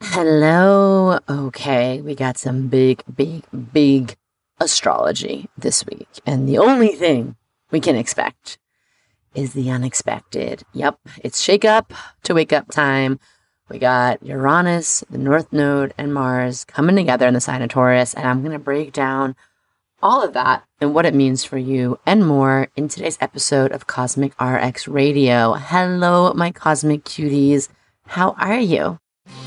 Hello. Okay, we got some big astrology this week. And the only thing we can expect is the unexpected. Yep, it's shake up to wake up time. We got Uranus, the North Node, and Mars coming together in the sign of Taurus. And I'm going to break down all of that and what it means for you and more in today's episode of Cosmic RX Radio. Hello, my cosmic cuties. How are you?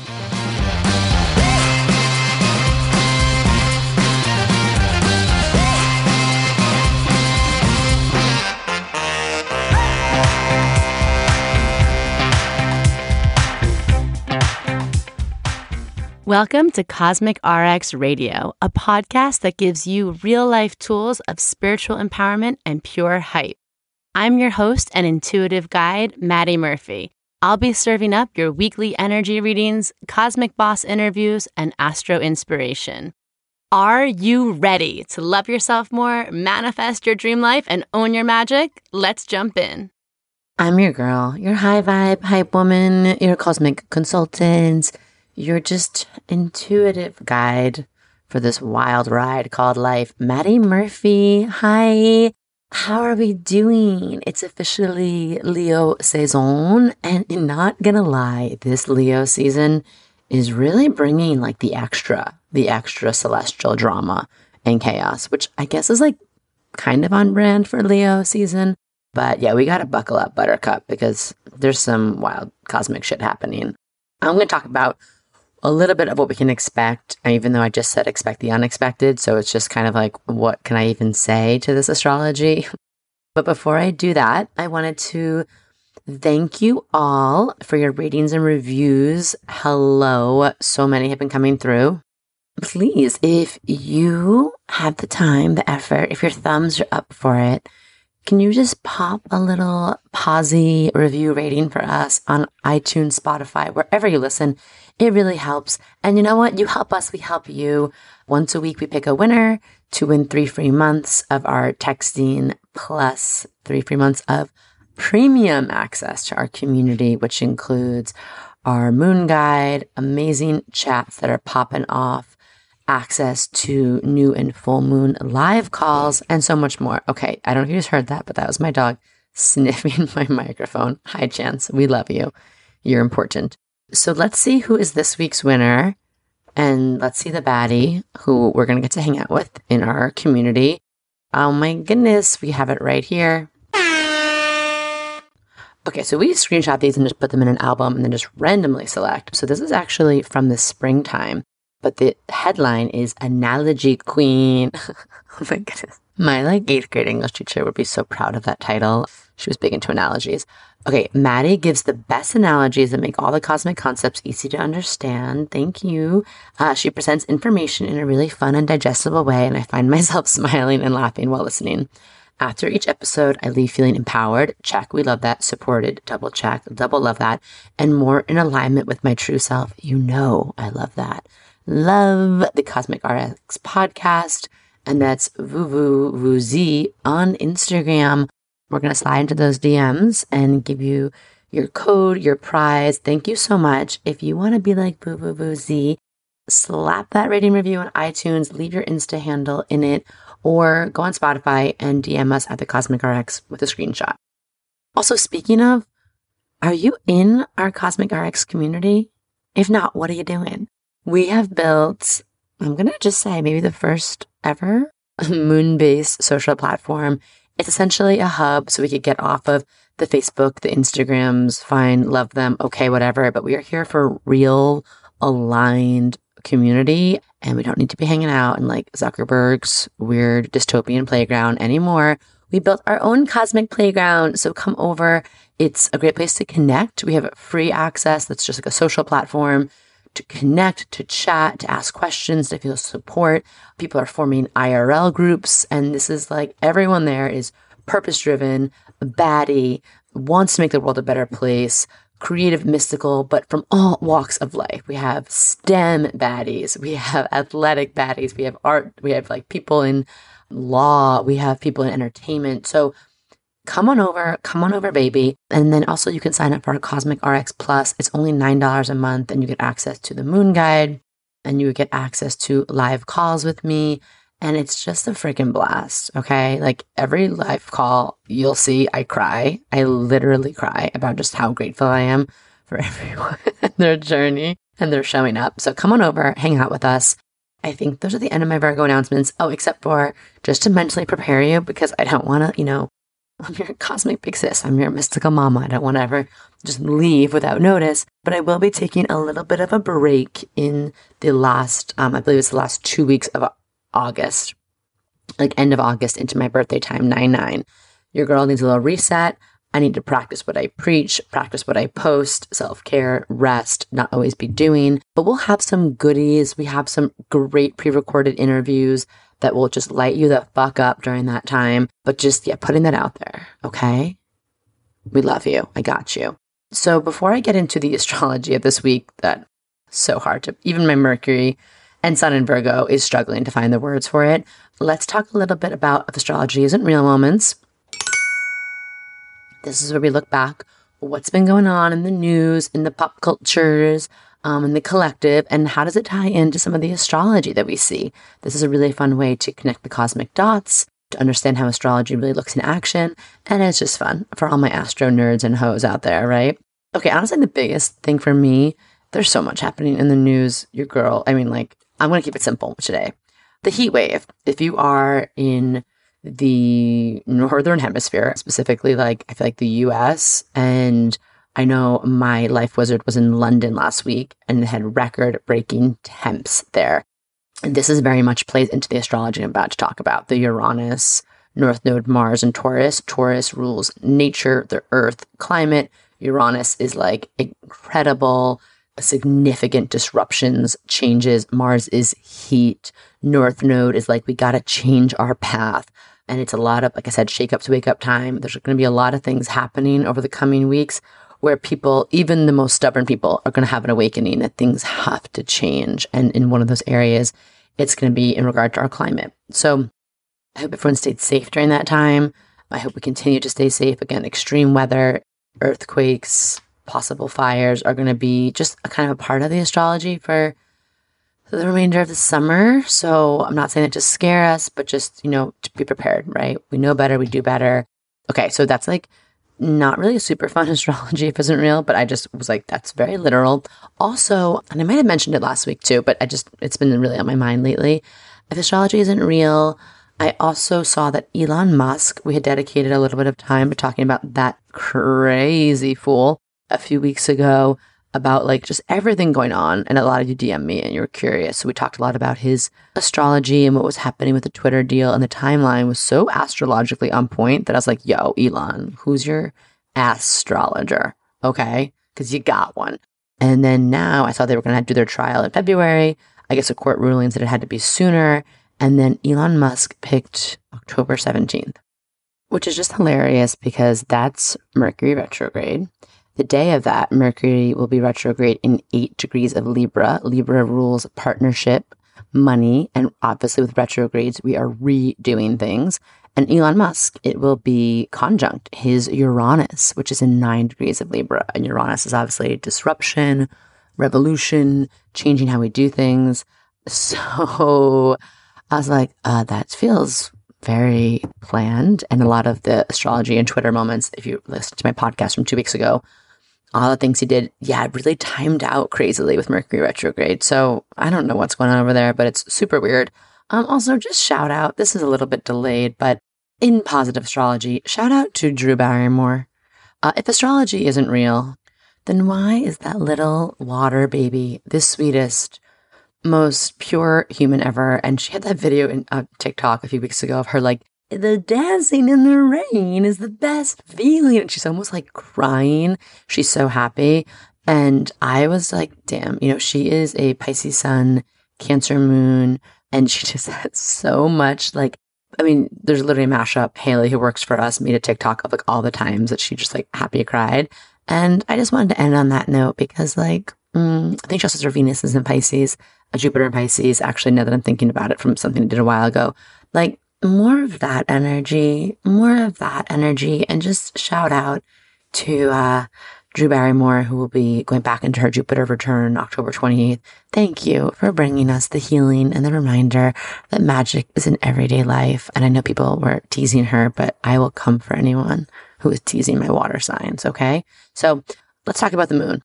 Welcome to Cosmic RX Radio, a podcast that gives you real-life tools of spiritual empowerment and pure hype. I'm your host and intuitive guide, Maddie Murphy. I'll be serving up your weekly energy readings, cosmic boss interviews, and astro inspiration. Are you ready to love yourself more, manifest your dream life, and own your magic? Let's jump in. I'm your girl, your high vibe, hype woman, your cosmic consultant, your just intuitive guide for this wild ride called life, Maddie Murphy. Hi, how are we doing? It's officially Leo season, and not gonna lie, this Leo season is really bringing like the extra celestial drama and chaos, which I guess is like kind of on brand for Leo season. But yeah, we gotta buckle up, Buttercup, because there's some wild cosmic shit happening. I'm gonna talk about a little bit of what we can expect, even though I just said expect the unexpected. So it's just kind of like, what can I even say to this astrology? But before I do that, I wanted to thank you all for your ratings and reviews. Hello. So many have been coming through. Please, if you have the time, the effort, if your thumbs are up for it, can you just pop a little posy review rating for us on iTunes, Spotify, wherever you listen? It really helps. And you know what? You help us, we help you. Once a week, we pick a winner to win 3 free months of our texting plus 3 free months of premium access to our community, which includes our moon guide, amazing chats that are popping off, access to new and full moon live calls, and so much more. Okay, I don't know if you just heard that, but that was my dog sniffing my microphone. Hi, Chance. We love you. You're important. So let's see who is this week's winner, and let's see the baddie who we're going to get to hang out with in our community. Oh my goodness, we have it right here. Okay, so we screenshot these and just put them in an album and then just randomly select. So this is actually from the springtime, but the headline is Analogy Queen. Oh my goodness. My 8th grade English teacher would be so proud of that title. She was big into analogies. Okay, Maddie gives the best analogies that make all the cosmic concepts easy to understand. Thank you. She presents information in a really fun and digestible way, and I find myself smiling and laughing while listening. After each episode, I leave feeling empowered. Check, we love that. Supported, double check, double love that. And more in alignment with my true self. You know I love that. Love the Cosmic RX podcast. And that's VooVooVooZ on Instagram. We're going to slide into those DMs and give you your code, your prize. Thank you so much. If you want to be like VooVooVooZ, slap that rating review on iTunes, leave your Insta handle in it, or go on Spotify and DM us at the Cosmic RX with a screenshot. Also, speaking of, are you in our Cosmic RX community? If not, what are you doing? We have built, I'm going to just say, maybe the first ever moon-based social platform. It's essentially a hub so we could get off of the Facebook, the Instagrams, fine, love them, okay, whatever. But we are here for real, aligned community, and we don't need to be hanging out in Zuckerberg's weird dystopian playground anymore. We built our own cosmic playground, so come over. It's a great place to connect. We have free access. That's just a social platform to connect, to chat, to ask questions, to feel support. People are forming IRL groups, and this is everyone there is purpose-driven, baddie, wants to make the world a better place, creative, mystical, but from all walks of life. We have STEM baddies, we have athletic baddies, we have art, we have people in law, we have people in entertainment. So come on over, baby. And then also you can sign up for our Cosmic RX Plus. It's only $9 a month, and you get access to the moon guide, and you get access to live calls with me. And it's just a freaking blast, okay? Like every live call you'll see, I cry. I literally cry about just how grateful I am for everyone and their journey and their showing up. So come on over, hang out with us. I think those are the end of my Virgo announcements. Oh, except for just to mentally prepare you, because I don't want to, I'm your cosmic big sis. I'm your mystical mama. I don't want to ever just leave without notice. But I will be taking a little bit of a break in the last, I believe it's the last 2 weeks of August, like end of August into my birthday time, 9/9. Your girl needs a little reset. I need to practice what I preach, practice what I post, self-care, rest, not always be doing. But we'll have some goodies. We have some great pre-recorded interviews that will just light you the fuck up during that time. But just, putting that out there, okay? We love you. I got you. So before I get into the astrology of this week, that's so hard to, even my Mercury and Sun in Virgo is struggling to find the words for it. Let's talk a little bit about if astrology isn't real moments. This is where we look back, what's been going on in the news, in the pop cultures, in the collective, and how does it tie into some of the astrology that we see? This is a really fun way to connect the cosmic dots, to understand how astrology really looks in action, and it's just fun for all my astro nerds and hoes out there, right? Okay, honestly, the biggest thing for me, there's so much happening in the news, your girl. I'm going to keep it simple today. The heat wave, if you are in the northern hemisphere, specifically, I feel like the US, and I know my life wizard was in London last week and had record-breaking temps there. And this is very much plays into the astrology I'm about to talk about. The Uranus, North Node, Mars, and Taurus. Taurus rules nature, the earth, climate. Uranus is incredible, significant disruptions, changes. Mars is heat. North Node is we got to change our path. And it's a lot of, like I said, shake up to wake up time. There's going to be a lot of things happening over the coming weeks where people, even the most stubborn people, are going to have an awakening that things have to change. And in one of those areas, it's going to be in regard to our climate. So I hope everyone stayed safe during that time. I hope we continue to stay safe. Again, extreme weather, earthquakes, possible fires are going to be just a kind of a part of the astrology for the remainder of the summer. So I'm not saying it to scare us, but just, to be prepared, right? We know better, we do better. Okay, so that's not really a super fun astrology if it isn't real, but I just was that's very literal. Also, and I might have mentioned it last week too, but it's been really on my mind lately. If astrology isn't real, I also saw that Elon Musk, we had dedicated a little bit of time to talking about that crazy fool a few weeks ago about just everything going on. And a lot of you DM'd me and you were curious. So we talked a lot about his astrology and what was happening with the Twitter deal. And the timeline was so astrologically on point that I was like, yo, Elon, who's your astrologer? Okay. Because you got one. And then now I saw they were going to do their trial in February. I guess a court ruling said it had to be sooner. And then Elon Musk picked October 17th, which is just hilarious because that's Mercury retrograde. The day of that, Mercury will be retrograde in 8 degrees of Libra. Libra rules partnership, money, and obviously with retrogrades, we are redoing things. And Elon Musk, it will be conjunct his Uranus, which is in 9 degrees of Libra. And Uranus is obviously disruption, revolution, changing how we do things. So I was like, that feels very planned. And a lot of the astrology and Twitter moments, if you listen to my podcast from 2 weeks ago, all the things he did, it really timed out crazily with Mercury retrograde. So I don't know what's going on over there, but it's super weird. Also, just shout out, this is a little bit delayed, but in positive astrology, shout out to Drew Barrymore. If astrology isn't real, then why is that little water baby the sweetest, most pure human ever? And she had that video in TikTok a few weeks ago of her the dancing in the rain is the best feeling. And she's almost crying. She's so happy. And I was like, damn, she is a Pisces sun, Cancer moon, and she just has so much there's literally a mashup. Haley, who works for us, made a TikTok of all the times that she just happy cried. And I just wanted to end on that note because I think she also has her Venus is in Pisces, a Jupiter in Pisces. Actually, now that I'm thinking about it from something I did a while ago, more of that energy, and just shout out to Drew Barrymore, who will be going back into her Jupiter return October 28th. Thank you for bringing us the healing and the reminder that magic is in everyday life. And I know people were teasing her, but I will come for anyone who is teasing my water signs, okay? So let's talk about the moon.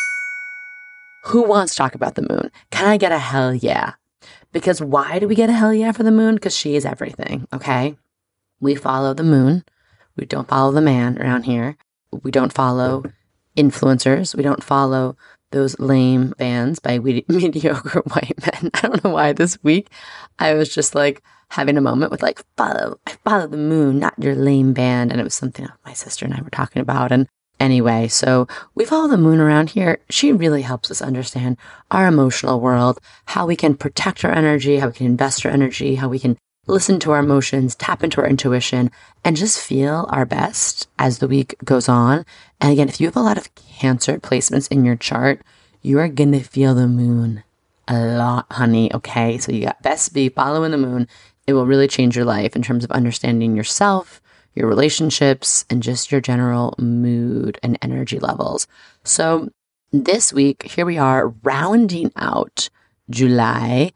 Who wants to talk about the moon? Can I get a hell yeah? Because why do we get a hell yeah for the moon? Because she is everything, okay? We follow the moon. We don't follow the man around here. We don't follow influencers. We don't follow those lame bands by mediocre white men. I don't know why this week I was just like having a moment with like, I follow the moon, not your lame band. And it was something my sister and I were talking about. And anyway, so we follow the moon around here. She really helps us understand our emotional world, how we can protect our energy, how we can invest our energy, how we can listen to our emotions, tap into our intuition, and just feel our best as the week goes on. And again, if you have a lot of Cancer placements in your chart, you are going to feel the moon a lot, honey. Okay. So you got best be following the moon. It will really change your life in terms of understanding yourself, your relationships, and just your general mood and energy levels. So this week, here we are rounding out July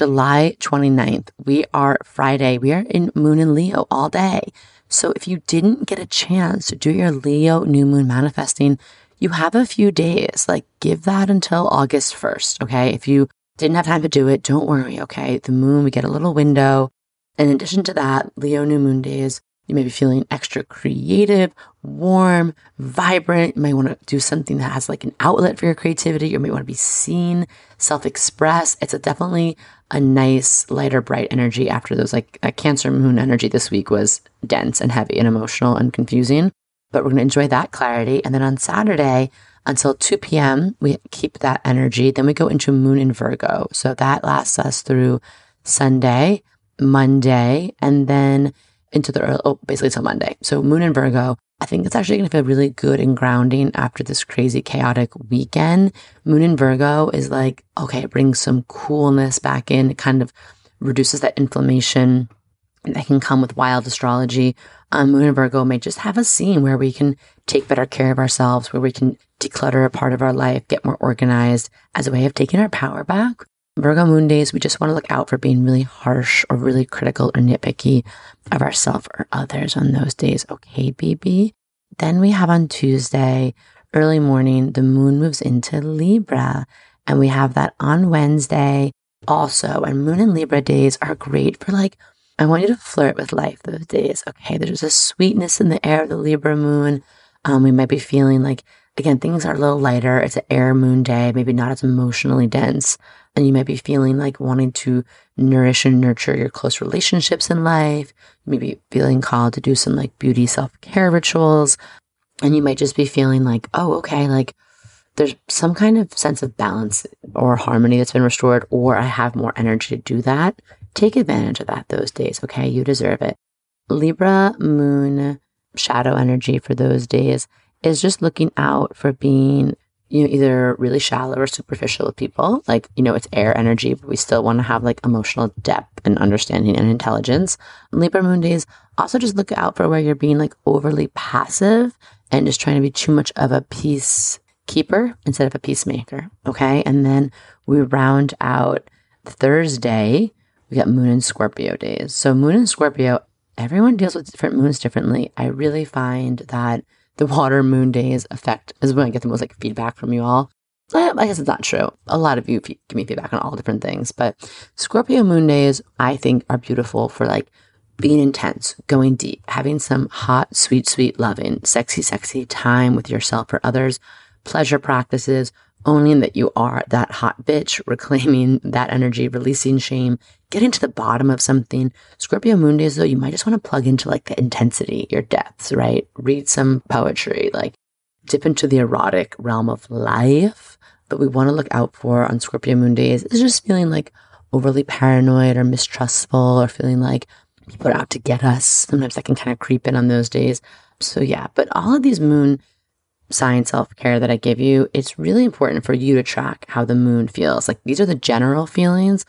29th. We are Friday. We are in Moon and Leo all day. So if you didn't get a chance to do your Leo new moon manifesting, you have a few days. Like, give that until August 1st, okay? If you didn't have time to do it, don't worry, okay? The moon, we get a little window. In addition to that, Leo new moon days, you may be feeling extra creative, warm, vibrant. You might want to do something that has like an outlet for your creativity. You may want to be seen, self-express. It's definitely a nice, lighter, bright energy after those like Cancer moon energy this week was dense and heavy and emotional and confusing. But we're going to enjoy that clarity. And then on Saturday until 2 p.m., we keep that energy. Then we go into moon in Virgo. So that lasts us through Sunday, Monday, and then into basically till Monday. So moon in Virgo, I think it's actually going to feel really good and grounding after this crazy chaotic weekend. Moon in Virgo is like, okay, it brings some coolness back in. It kind of reduces that inflammation that can come with wild astrology. Moon in Virgo may just have a scene where we can take better care of ourselves, where we can declutter a part of our life, get more organized as a way of taking our power back. Virgo moon days, we just want to look out for being really harsh or really critical or nitpicky of ourselves or others on those days. Okay, baby. Then we have on Tuesday, early morning, the moon moves into Libra, and we have that on Wednesday also. And moon and Libra days are great for like, I want you to flirt with life those days. Okay, there's a sweetness in the air of the Libra moon. We might be feeling like, again, things are a little lighter. It's an air moon day, maybe not as emotionally dense. And you might be feeling like wanting to nourish and nurture your close relationships in life. You may be feeling called to do some like beauty self-care rituals. And you might just be feeling like, oh, okay, like there's some kind of sense of balance or harmony that's been restored, or I have more energy to do that. Take advantage of that those days, okay? You deserve it. Libra moon shadow energy for those days is just looking out for being, either really shallow or superficial with people. Like, it's air energy, but we still want to have like emotional depth and understanding and intelligence. Libra moon days also just look out for where you're being like overly passive and just trying to be too much of a peacekeeper instead of a peacemaker. Okay. And then we round out Thursday. We got moon and Scorpio days. So moon and Scorpio, everyone deals with different moons differently. I really find that the water moon days is when I get the most like feedback from you all. I guess it's not true. A lot of you give me feedback on all different things, but Scorpio moon days, I think, are beautiful for like being intense, going deep, having some hot, sweet, sweet, loving, sexy, sexy time with yourself or others, pleasure practices, owning that you are that hot bitch, reclaiming that energy, releasing shame, getting to the bottom of something. Scorpio moon days, though, you might just want to plug into like the intensity, your depths, right? Read some poetry, like dip into the erotic realm of life. But we want to look out for on Scorpio moon days is just feeling like overly paranoid or mistrustful or feeling like people are out to get us. Sometimes that can kind of creep in on those days. So yeah, but all of these moon sign self-care that I give you, it's really important for you to track how the moon feels. Like these are the general feelings,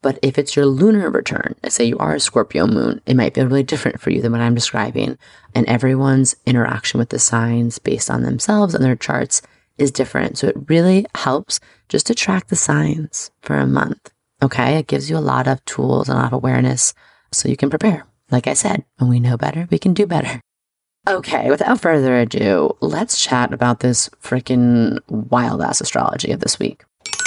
But if it's your lunar return, let's say you are a Scorpio moon, it might be really different for you than what I'm describing. And everyone's interaction with the signs based on themselves and their charts is different. So it really helps just to track the signs for a month. Okay. It gives you a lot of tools and a lot of awareness so you can prepare. Like I said, when we know better, we can do better. Okay. Without further ado, let's chat about this freaking wild ass astrology of this week.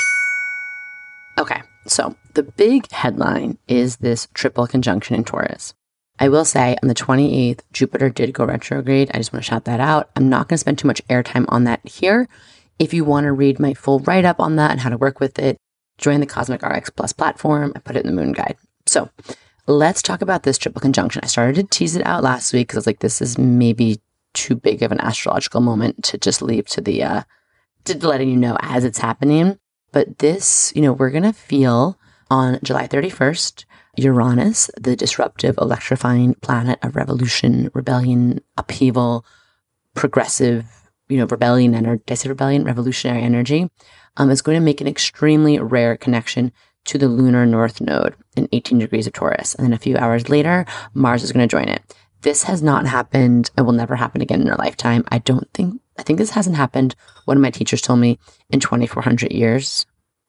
Okay. So the big headline is this triple conjunction in Taurus. I will say on the 28th, Jupiter did go retrograde. I just want to shout that out. I'm not going to spend too much airtime on that here. If you want to read my full write-up on that and how to work with it, join the Cosmic RX Plus platform. I put it in the Moon Guide. So let's talk about this triple conjunction. I started to tease it out last week because I was like, this is maybe too big of an astrological moment to just leave to the to letting you know as it's happening. But this, we're going to feel on July 31st, Uranus, the disruptive, electrifying planet of revolution, rebellion, upheaval, progressive, rebellion energy, did I say rebellion? Revolutionary energy, is going to make an extremely rare connection to the lunar north node in 18 degrees of Taurus. And then a few hours later, Mars is going to join it. This has not happened and will never happen again in our lifetime. I think this hasn't happened. One of my teachers told me in 2,400 years.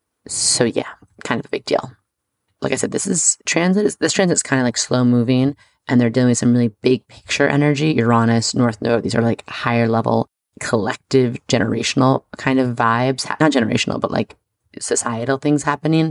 So yeah, kind of a big deal. Like I said, this transit's kind of like slow moving and they're dealing with some really big picture energy. Uranus, North Node, these are like higher level, collective, generational kind of vibes. Not generational, but like societal things happening.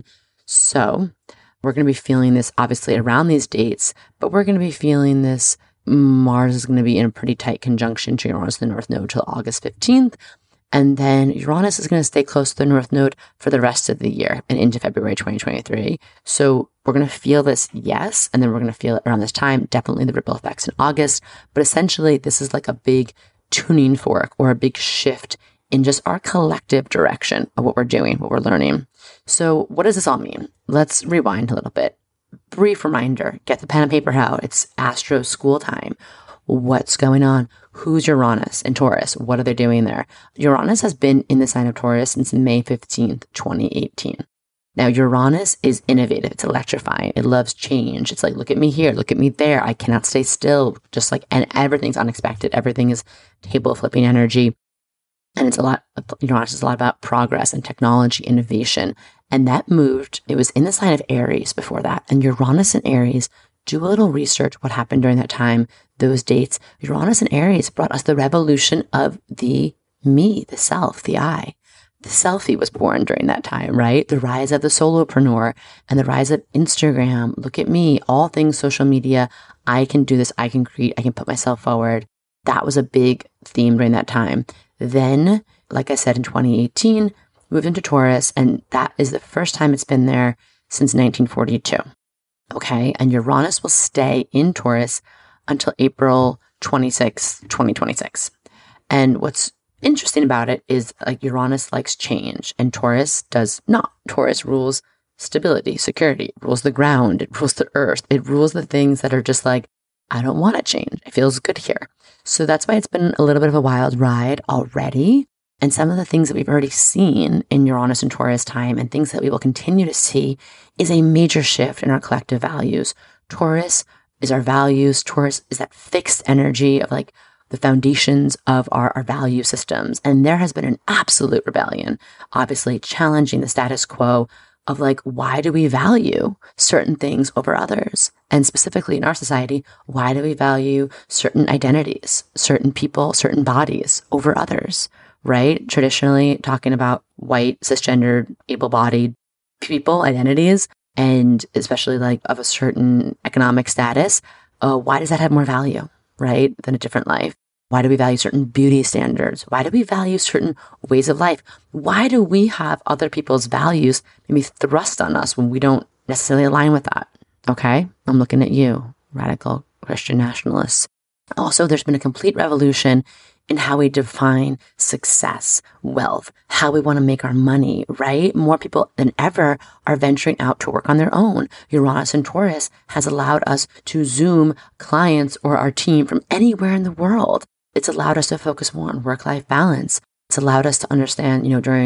So we're going to be feeling this obviously around these dates, but we're going to be feeling this. Mars is going to be in a pretty tight conjunction to Uranus, the North Node, till August 15th. And then Uranus is going to stay close to the North Node for the rest of the year and into February 2023. So we're going to feel this, yes. And then we're going to feel it around this time, definitely the ripple effects in August. But essentially, this is like a big tuning fork or a big shift in just our collective direction of what we're doing, what we're learning. So what does this all mean? Let's rewind a little bit. Brief reminder, get the pen and paper out. It's Astro school time. What's going on? Who's Uranus and Taurus? What are they doing there? Uranus has been in the sign of Taurus since May 15th, 2018. Now, Uranus is innovative. It's electrifying. It loves change. It's like, look at me here. Look at me there. I cannot stay still. Just like, and everything's unexpected. Everything is table flipping energy. And Uranus is a lot about progress and technology, innovation. And that moved, it was in the sign of Aries before that. And Uranus and Aries, do a little research what happened during that time, those dates. Uranus and Aries brought us the revolution of the me, the self, the I. The selfie was born during that time, right? The rise of the solopreneur and the rise of Instagram. Look at me, all things social media. I can do this. I can create. I can put myself forward. That was a big theme during that time. Then, like I said, in 2018, moved into Taurus, and that is the first time it's been there since 1942. Okay, and Uranus will stay in Taurus until April 26, 2026. And what's interesting about it is like Uranus likes change and Taurus does not. Taurus rules stability, security, it rules the ground, it rules the earth, it rules the things that are just like, I don't want to change. It feels good here. So that's why it's been a little bit of a wild ride already. And some of the things that we've already seen in Uranus and Taurus time and things that we will continue to see is a major shift in our collective values. Taurus is our values. Taurus is that fixed energy of like the foundations of our value systems. And there has been an absolute rebellion, obviously challenging the status quo of like, why do we value certain things over others? And specifically in our society, why do we value certain identities, certain people, certain bodies over others, right? Traditionally talking about white, cisgendered, able-bodied people, identities, and especially like of a certain economic status, why does that have more value, right, than a different life? Why do we value certain beauty standards? Why do we value certain ways of life? Why do we have other people's values maybe thrust on us when we don't necessarily align with that? Okay, I'm looking at you, radical Christian nationalists. Also, there's been a complete revolution in how we define success, wealth, how we want to make our money, right? More people than ever are venturing out to work on their own. Uranus and Taurus has allowed us to Zoom clients or our team from anywhere in the world. It's allowed us to focus more on work-life balance. It's allowed us to understand, during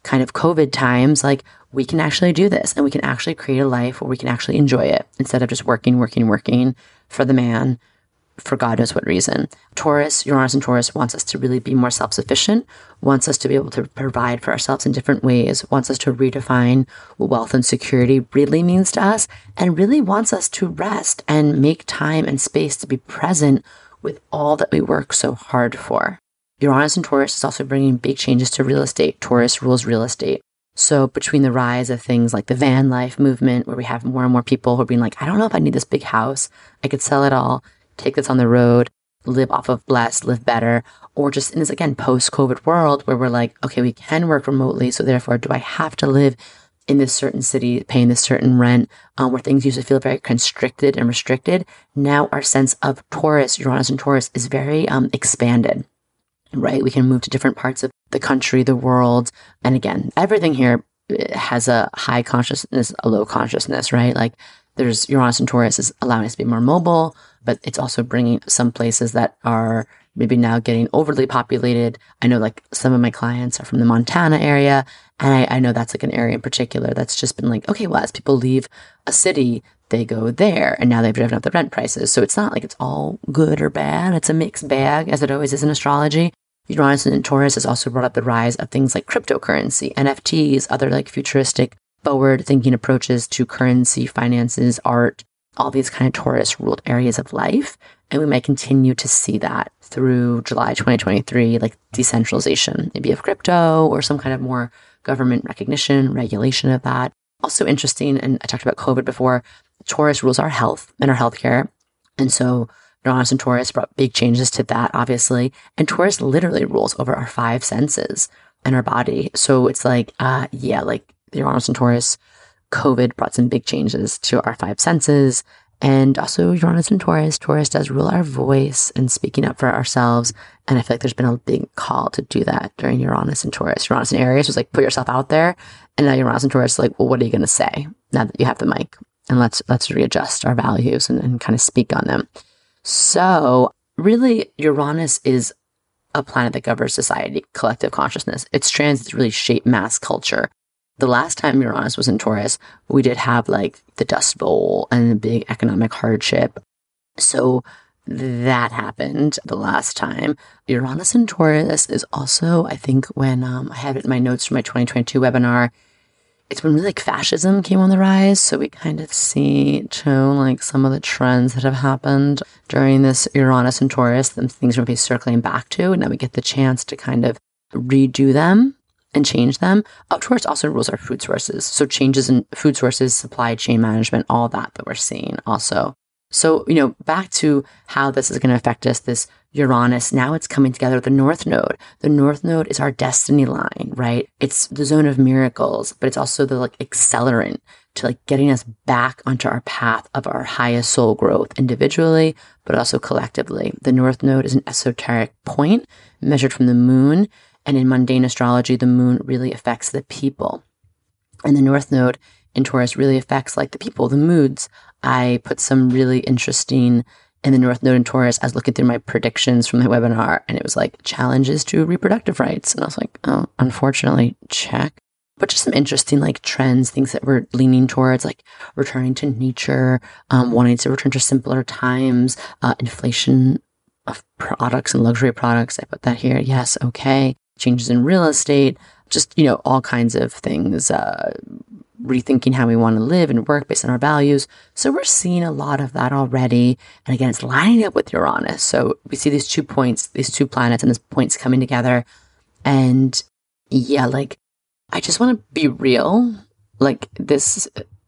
kind of COVID times, like we can actually do this and we can actually create a life where we can actually enjoy it instead of just working for the man for God knows what reason. Taurus, Uranus and Taurus wants us to really be more self-sufficient, wants us to be able to provide for ourselves in different ways, wants us to redefine what wealth and security really means to us, and really wants us to rest and make time and space to be present with all that we work so hard for. Uranus and Taurus is also bringing big changes to real estate. Taurus rules real estate. So between the rise of things like the van life movement, where we have more and more people who are being like, I don't know if I need this big house. I could sell it all, take this on the road, live off of less, live better, or just in this, again, post-COVID world where we're like, okay, we can work remotely. So therefore, do I have to live in this certain city, paying this certain rent, where things used to feel very constricted and restricted? Now our sense of Taurus, Uranus and Taurus is very expanded, right? We can move to different parts of the country, the world. And again, everything here has a high consciousness, a low consciousness, right? Like there's Uranus and Taurus is allowing us to be more mobile, but it's also bringing some places that are maybe now getting overly populated. I know like some of my clients are from the Montana area, and I know that's like an area in particular that's just been like, okay, well, as people leave a city, they go there, and now they've driven up the rent prices. So it's not like it's all good or bad. It's a mixed bag, as it always is in astrology. Uranus and Taurus has also brought up the rise of things like cryptocurrency, NFTs, other like futuristic, forward-thinking approaches to currency, finances, art, all these kind of Taurus-ruled areas of life. And we might continue to see that through July 2023, like decentralization, maybe of crypto or some kind of more government recognition, regulation of that. Also interesting, and I talked about COVID before, Taurus rules our health and our healthcare. And so Uranus and Taurus brought big changes to that, obviously. And Taurus literally rules over our 5 senses and our body. So it's like, like the Uranus and Taurus, COVID brought some big changes to our 5 senses. And also Uranus and Taurus does rule our voice and speaking up for ourselves. And I feel like there's been a big call to do that during Uranus and Taurus. Uranus and Aries was like, put yourself out there. And now Uranus and Taurus is like, well, what are you going to say now that you have the mic? And let's readjust our values and kind of speak on them. So really, Uranus is a planet that governs society, collective consciousness. Its transits really shape mass culture. The last time Uranus was in Taurus, we did have like the Dust Bowl and a big economic hardship. So that happened the last time. Uranus in Taurus is also, I think, when I have it in my notes from my 2022 webinar, it's when really like fascism came on the rise. So we kind of see too like some of the trends that have happened during this Uranus and Taurus, and things we'll be circling back to. And now we get the chance to kind of redo them and change them. Taurus also rules our food sources. So changes in food sources, supply chain management, all that we're seeing also. So, back to how this is going to affect us, this Uranus, now it's coming together with the North Node. The North Node is our destiny line, right? It's the zone of miracles, but it's also the like accelerant to like getting us back onto our path of our highest soul growth individually, but also collectively. The North Node is an esoteric point measured from the moon. And in mundane astrology, the moon really affects the people. And the North Node in Taurus really affects like the people, the moods. I put some really interesting in the North Node in Taurus. I was looking through my predictions from the webinar, and it was like challenges to reproductive rights. And I was like, oh, unfortunately, check. But just some interesting like trends, things that we're leaning towards, like returning to nature, wanting to return to simpler times, inflation of products and luxury products. I put that here. Yes. Okay. Changes in real estate, just, all kinds of things, rethinking how we want to live and work based on our values. So we're seeing a lot of that already. And again, it's lining up with Uranus. So we see these 2 points, these 2 planets and these points coming together. And like, I just want to be real. Like this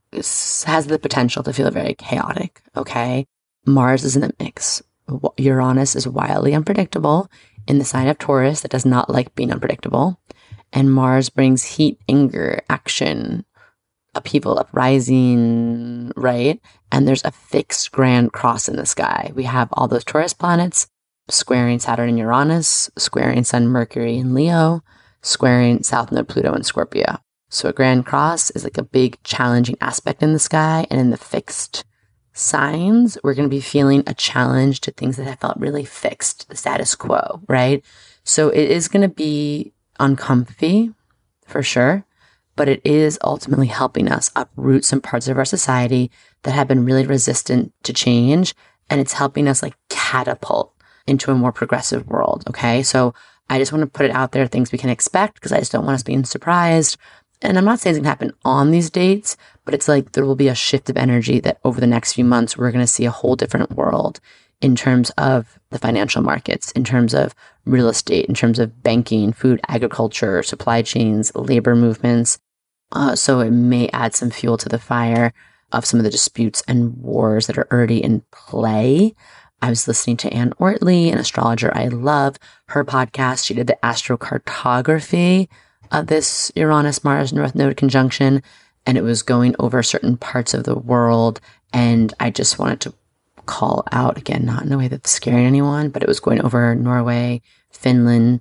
has the potential to feel very chaotic. Okay. Mars is in the mix. Uranus is wildly unpredictable in the sign of Taurus that does not like being unpredictable. And Mars brings heat, anger, action, upheaval, uprising, right? And there's a fixed grand cross in the sky. We have all those Taurus planets squaring Saturn and Uranus, squaring Sun, Mercury, and Leo, squaring South Node, Pluto, and Scorpio. So a grand cross is like a big challenging aspect in the sky. And in the fixed signs, we're going to be feeling a challenge to things that have felt really fixed, the status quo, right? So it is going to be uncomfy for sure, but it is ultimately helping us uproot some parts of our society that have been really resistant to change. And it's helping us like catapult into a more progressive world. Okay. So I just want to put it out there, things we can expect, because I just don't want us being surprised. And I'm not saying it's going to happen on these dates, but it's like there will be a shift of energy that over the next few months, we're going to see a whole different world in terms of the financial markets, in terms of real estate, in terms of banking, food, agriculture, supply chains, labor movements. So it may add some fuel to the fire of some of the disputes and wars that are already in play. I was listening to Ann Ortley, an astrologer I love, her podcast. She did the astrocartography of this Uranus-Mars North Node conjunction, and it was going over certain parts of the world. And I just wanted to call out, again, not in a way that's scaring anyone, but it was going over Norway, Finland,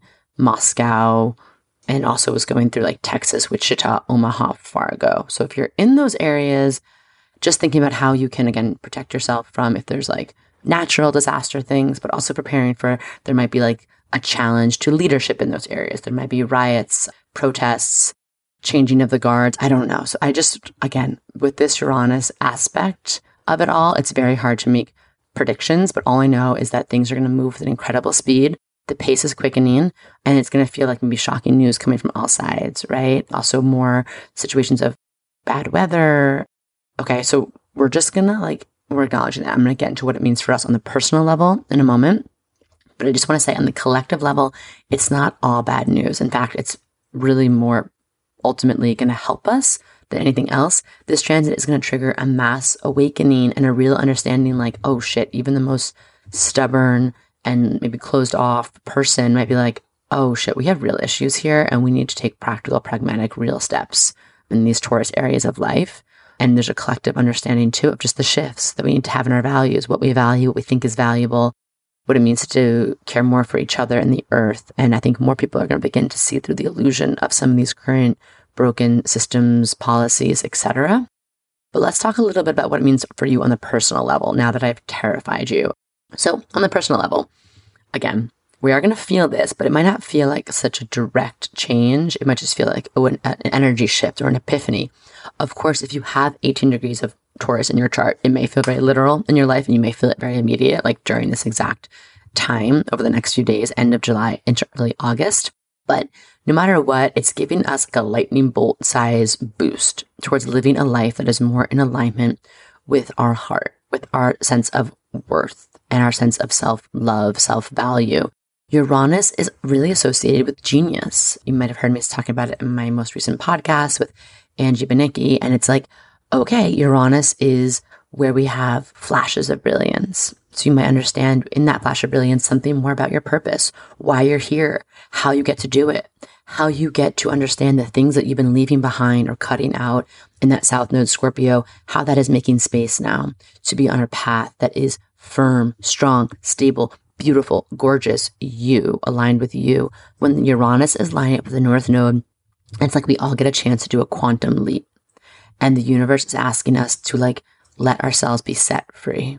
Moscow, and also was going through like Texas, Wichita, Omaha, Fargo. So if you're in those areas, just thinking about how you can, again, protect yourself from if there's like natural disaster things, but also preparing for, there might be like a challenge to leadership in those areas. There might be riots, protests, changing of the guards. I don't know. So I just, again, with this Uranus aspect of it all, it's very hard to make predictions, but all I know is that things are going to move with an incredible speed. The pace is quickening, and it's going to feel like maybe shocking news coming from all sides, right? Also more situations of bad weather. Okay, so we're just going to we're acknowledging that. I'm going to get into what it means for us on the personal level in a moment. But I just want to say on the collective level, it's not all bad news. In fact, it's really more ultimately going to help us than anything else. This transit is going to trigger a mass awakening and a real understanding like, oh shit, even the most stubborn and maybe closed off person might be like, oh shit, we have real issues here and we need to take practical, pragmatic, real steps in these Taurus areas of life. And there's a collective understanding too of just the shifts that we need to have in our values, what we value, what we think is valuable, what it means to care more for each other and the earth. And I think more people are going to begin to see through the illusion of some of these current broken systems, policies, etc. But let's talk a little bit about what it means for you on the personal level now that I've terrified you. So on the personal level, again, we are going to feel this, but it might not feel like such a direct change. It might just feel like an energy shift or an epiphany. Of course, if you have 18 degrees of Taurus in your chart, it may feel very literal in your life and you may feel it very immediate, like during this exact time over the next few days, end of July into early August. But no matter what, it's giving us like a lightning bolt size boost towards living a life that is more in alignment with our heart, with our sense of worth and our sense of self-love, self-value. Uranus is really associated with genius. You might have heard me talking about it in my most recent podcast with Angie Benicki. And it's like, okay, Uranus is where we have flashes of brilliance. So you might understand in that flash of brilliance something more about your purpose, why you're here, how you get to do it, how you get to understand the things that you've been leaving behind or cutting out in that South Node Scorpio, how that is making space now to be on a path that is firm, strong, stable, beautiful, gorgeous, you, aligned with you. When Uranus is lining up with the North Node, it's like we all get a chance to do a quantum leap. And the universe is asking us to let ourselves be set free.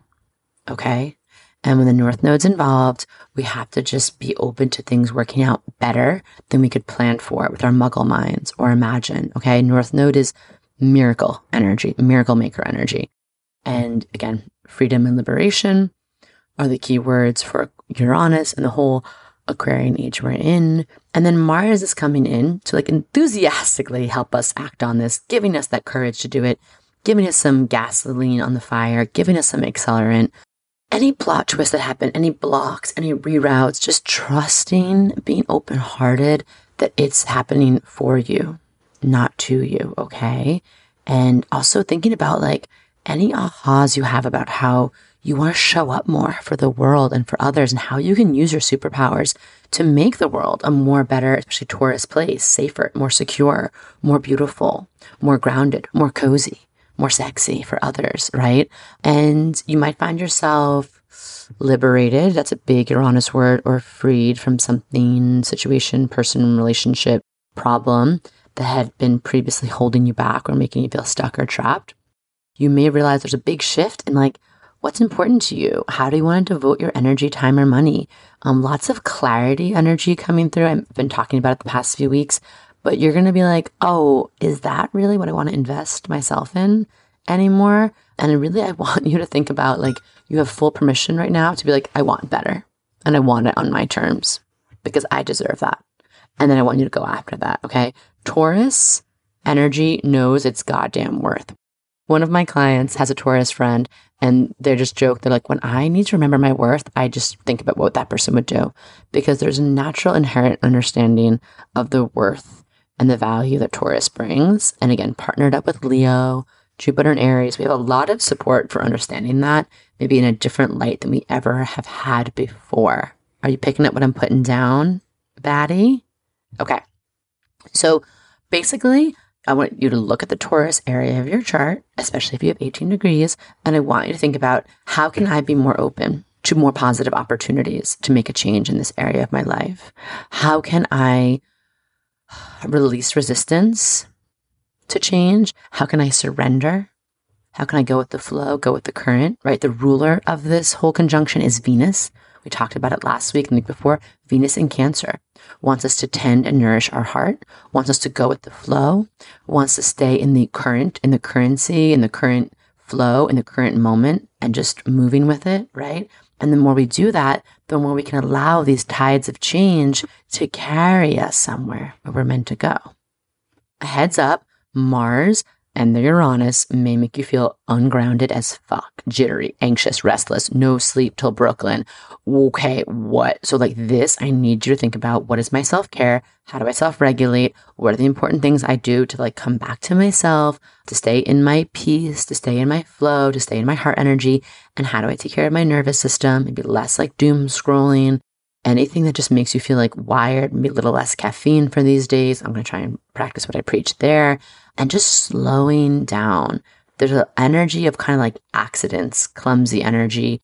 Okay? And when the North Node's involved, we have to just be open to things working out better than we could plan for with our muggle minds or imagine. Okay? North Node is miracle energy, miracle maker energy. And again, freedom and liberation are the key words for Uranus and the whole Aquarian age we're in. And then Mars is coming in to enthusiastically help us act on this, giving us that courage to do it, giving us some gasoline on the fire, giving us some accelerant. Any plot twists that happen, any blocks, any reroutes, just trusting, being open-hearted that it's happening for you, not to you, okay? And also thinking about any ahas you have about how you want to show up more for the world and for others and how you can use your superpowers to make the world a more better, especially Taurus place, safer, more secure, more beautiful, more grounded, more cozy, more sexy for others, right? And you might find yourself liberated. That's a big Uranus word, or freed from something, situation, person, relationship, problem that had been previously holding you back or making you feel stuck or trapped. You may realize there's a big shift in what's important to you? How do you want to devote your energy, time, or money? Lots of clarity energy coming through. I've been talking about it the past few weeks, But you're going to be like, oh, is that really what I want to invest myself in anymore? And really, I want you to think about like, you have full permission right now to be like, I want better and I want it on my terms because I deserve that. And then I want you to go after that. Okay. Taurus energy knows its goddamn worth. One of my clients has a Taurus friend and they're just joke. They're like, when I need to remember my worth, I just think about what that person would do because there's a natural inherent understanding of the worth and the value that Taurus brings. And again, partnered up with Leo, Jupiter and Aries, we have a lot of support for understanding that, maybe in a different light than we ever have had before. Are you picking up what I'm putting down, baddie? Okay. So basically, I want you to look at the Taurus area of your chart, especially if you have 18 degrees, and I want you to think about how can I be more open to more positive opportunities to make a change in this area of my life? How can I release resistance to change? How can I surrender? How can I go with the flow, go with the current, right? The ruler of this whole conjunction is Venus. We talked about it last week and the week before. Venus in Cancer wants us to tend and nourish our heart, wants us to go with the flow, wants to stay in the current, in the currency, in the current flow, in the current moment, and just moving with it, right? And the more we do that, the more we can allow these tides of change to carry us somewhere where we're meant to go. A heads up, Mars and the Uranus may make you feel ungrounded as fuck, jittery, anxious, restless, no sleep till Brooklyn. Okay, what? So like this, I need you to think about what is my self-care? How do I self-regulate? What are the important things I do to like come back to myself, to stay in my peace, to stay in my flow, to stay in my heart energy? And how do I take care of my nervous system? Maybe less like doom scrolling, anything that just makes you feel like wired, maybe a little less caffeine for these days. I'm going to try and practice what I preach there. And just slowing down. There's an energy of kind of like accidents, clumsy energy.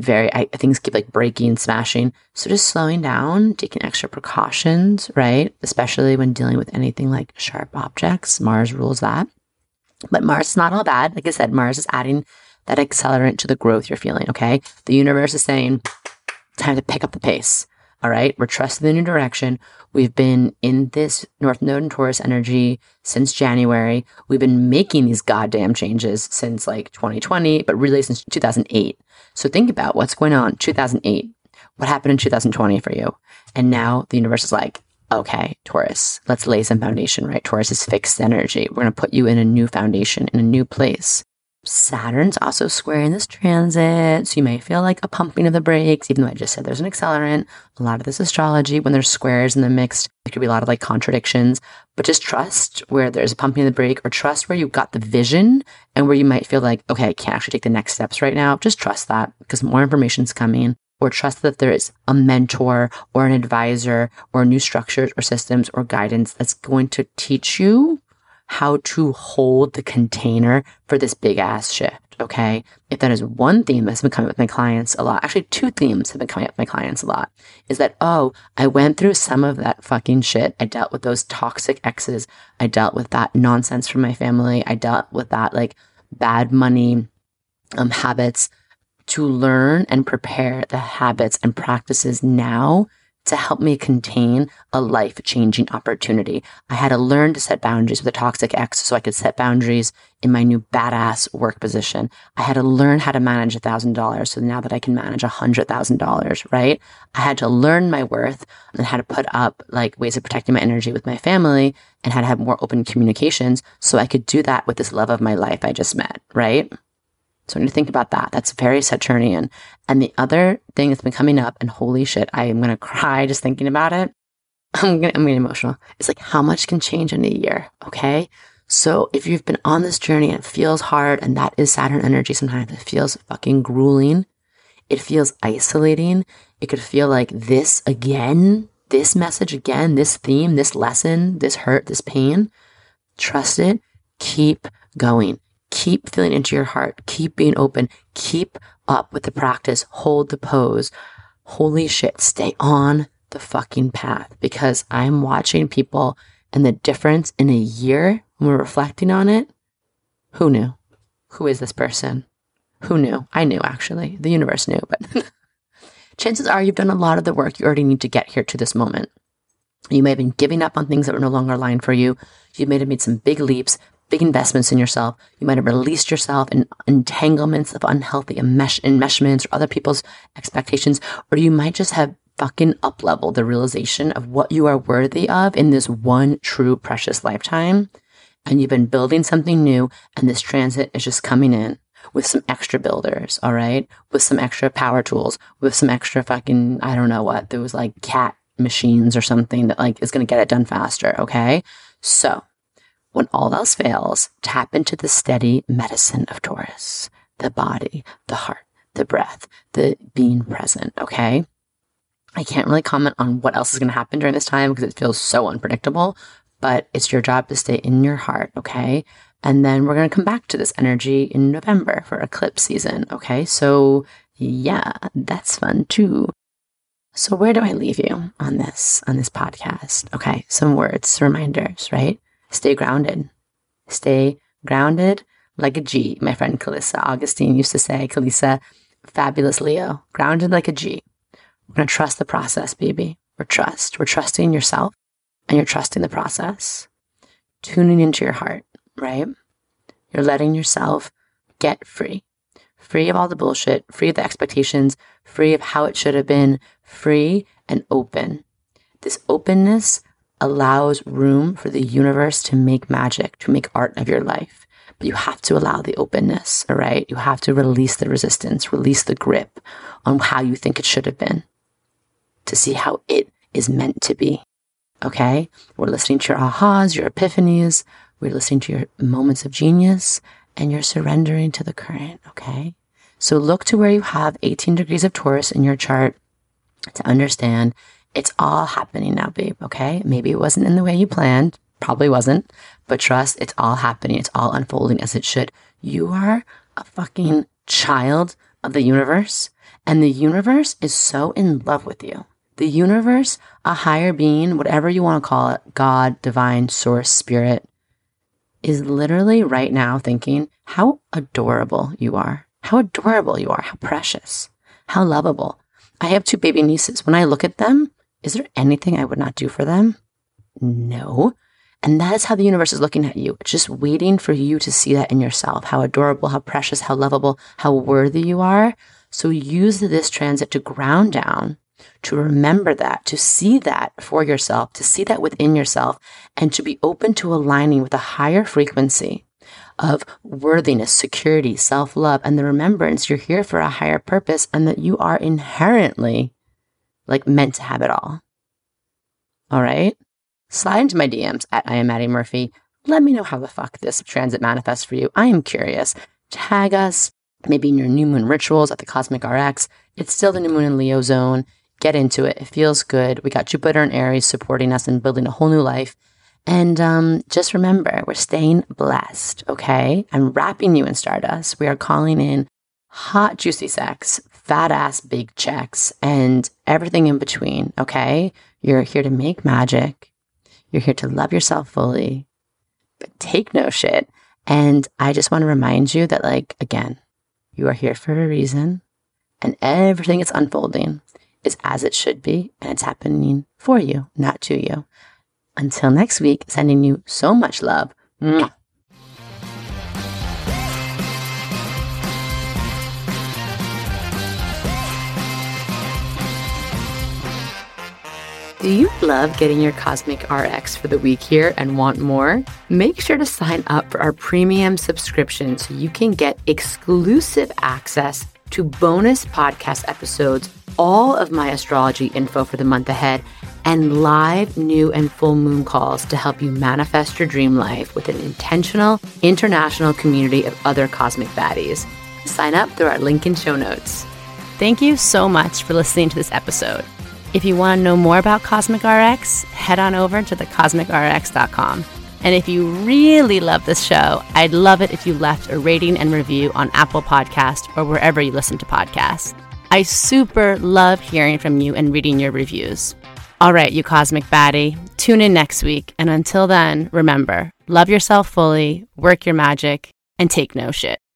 Things keep like breaking, smashing. So just slowing down, taking extra precautions, right? Especially when dealing with anything like sharp objects. Mars rules that. But Mars is not all bad. Like I said, Mars is adding that accelerant to the growth you're feeling, okay? The universe is saying, time to pick up the pace. All right. We're trusting the new direction. We've been in this North Node and Taurus energy since January. We've been making these goddamn changes since like 2020, but really since 2008. So think about what's going on. 2008. What happened in 2020 for you? And now the universe is like, okay, Taurus, let's lay some foundation, right? Taurus is fixed energy. We're going to put you in a new foundation, in a new place. Saturn's also squaring this transit, so you may feel like a pumping of the brakes, even though I just said there's an accelerant. A lot of this astrology, when there's squares in the mix, there could be a lot of like contradictions, but just trust where there's a pumping of the brake, or trust where you got the vision and where you might feel like, okay, I can't actually take the next steps right now. Just trust that because more information's coming, or trust that there is a mentor or an advisor or new structures or systems or guidance that's going to teach you how to hold the container for this big ass shift. Okay. If that is one theme that's been coming up with my clients a lot, actually 2 themes have been coming up with my clients a lot, is that, oh, I went through some of that fucking shit. I dealt with those toxic exes. I dealt with that nonsense from my family. I dealt with that like bad money habits to learn and prepare the habits and practices now to help me contain a life-changing opportunity. I had to learn to set boundaries with a toxic ex so I could set boundaries in my new badass work position. I had to learn how to manage $1,000 so now that I can manage $100,000, right? I had to learn my worth and how to put up like ways of protecting my energy with my family and how to have more open communications so I could do that with this love of my life I just met, right? So when you think about that, that's very Saturnian. And the other thing that's been coming up, and holy shit, I am going to cry just thinking about it. I'm getting emotional. It's like how much can change in a year, okay? So if you've been on this journey and it feels hard, and that is Saturn energy sometimes, it feels fucking grueling. It feels isolating. It could feel like this again, this message again, this theme, this lesson, this hurt, this pain. Trust it. Keep going. Keep feeling into your heart. Keep being open. Keep up with the practice. Hold the pose. Holy shit. Stay on the fucking path, because I'm watching people and the difference in a year when we're reflecting on it. Who knew? Who is this person? Who knew? I knew, actually. The universe knew, but chances are you've done a lot of the work you already need to get here to this moment. You may have been giving up on things that were no longer aligned for you. You may have made some big leaps, big investments in yourself. You might have released yourself in entanglements of unhealthy enmeshments or other people's expectations, or you might just have fucking up-leveled the realization of what you are worthy of in this one true precious lifetime. And you've been building something new, and this transit is just coming in with some extra builders, all right? With some extra power tools, with some extra fucking, I don't know what, there was like cat machines or something that like is going to get it done faster, okay? So when all else fails, tap into the steady medicine of Taurus, the body, the heart, the breath, the being present, okay? I can't really comment on what else is going to happen during this time because it feels so unpredictable, but it's your job to stay in your heart, okay? And then we're going to come back to this energy in November for eclipse season, okay? So yeah, that's fun too. So where do I leave you on this podcast? Okay, some words, reminders, right? Stay grounded. Stay grounded like a G. My friend Kalissa Augustine used to say, Kalissa, fabulous Leo, grounded like a G. We're going to trust the process, baby. We're trusting yourself and you're trusting the process. Tuning into your heart, right? You're letting yourself get free. Free of all the bullshit, free of the expectations, free of how it should have been, free and open. This openness allows room for the universe to make magic, to make art of your life. But you have to allow the openness, all right? You have to release the resistance, release the grip on how you think it should have been to see how it is meant to be, okay? We're listening to your ahas, your epiphanies. We're listening to your moments of genius, and you're surrendering to the current, okay? So look to where you have 18 degrees of Taurus in your chart to understand it's all happening now, babe, okay? Maybe it wasn't in the way you planned, probably wasn't, but trust, it's all happening. It's all unfolding as it should. You are a fucking child of the universe, and the universe is so in love with you. The universe, a higher being, whatever you want to call it, God, divine, source, spirit, is literally right now thinking how adorable you are. How adorable you are. How precious. How lovable. I have 2 baby nieces. When I look at them, is there anything I would not do for them? No. And that is how the universe is looking at you. It's just waiting for you to see that in yourself. How adorable, how precious, how lovable, how worthy you are. So use this transit to ground down, to remember that, to see that for yourself, to see that within yourself, and to be open to aligning with a higher frequency of worthiness, security, self-love, and the remembrance you're here for a higher purpose and that you are inherently like meant to have it all. All right? Slide into my DMs at I am Maddie Murphy. Let me know how the fuck this transit manifests for you. I am curious. Tag us, maybe in your new moon rituals at the Cosmic RX. It's still the new moon in Leo zone. Get into it. It feels good. We got Jupiter and Aries supporting us and building a whole new life. And just remember, we're staying blessed, okay? I'm wrapping you in stardust. We are calling in hot, juicy sex, fat ass, big checks, and everything in between, okay? You're here to make magic. You're here to love yourself fully, but take no shit. And I just want to remind you that, like, again, you are here for a reason, and everything that's unfolding is as it should be, and it's happening for you, not to you. Until next week, sending you so much love. Mwah. Do you love getting your Cosmic RX for the week here and want more? Make sure to sign up for our premium subscription so you can get exclusive access to bonus podcast episodes, all of my astrology info for the month ahead, and live new and full moon calls to help you manifest your dream life with an intentional international community of other cosmic baddies. Sign up through our link in show notes. Thank you so much for listening to this episode. If you want to know more about Cosmic RX, head on over to thecosmicrx.com. And if you really love this show, I'd love it if you left a rating and review on Apple Podcasts or wherever you listen to podcasts. I super love hearing from you and reading your reviews. All right, you cosmic baddie, tune in next week. And until then, remember, love yourself fully, work your magic, and take no shit.